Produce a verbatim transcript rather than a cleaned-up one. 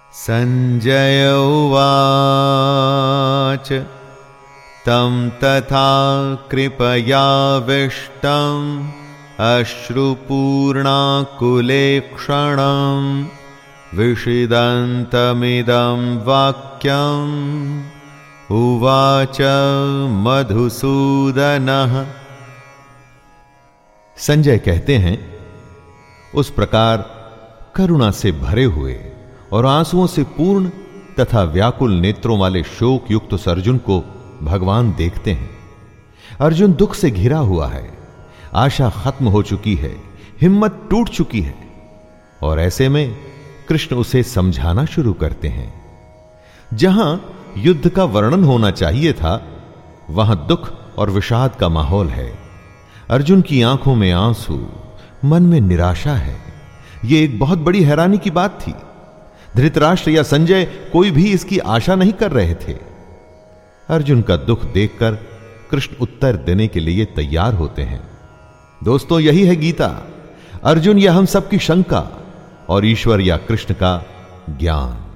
संजय उवाच तं तथा कृपयाविष्टम् अश्रुपूर्णाकुलेक्षणं विषिदन्तमिदं वाक्यम् उवाच मधुसूदनः। संजय कहते हैं, उस प्रकार करुणा से भरे हुए और आंसुओं से पूर्ण तथा व्याकुल नेत्रों वाले शोक युक्त उस अर्जुन को भगवान देखते हैं। अर्जुन दुख से घिरा हुआ है, आशा खत्म हो चुकी है, हिम्मत टूट चुकी है, और ऐसे में कृष्ण उसे समझाना शुरू करते हैं। जहां युद्ध का वर्णन होना चाहिए था, वहां दुख और विषाद का माहौल है। अर्जुन की आंखों में आंसू, मन में निराशा है। यह एक बहुत बड़ी हैरानी की बात थी। धृतराष्ट्र या संजय कोई भी इसकी आशा नहीं कर रहे थे। अर्जुन का दुख देखकर कृष्ण उत्तर देने के लिए तैयार होते हैं। दोस्तों, यही है गीता, अर्जुन या हम सबकी शंका और ईश्वर या कृष्ण का ज्ञान।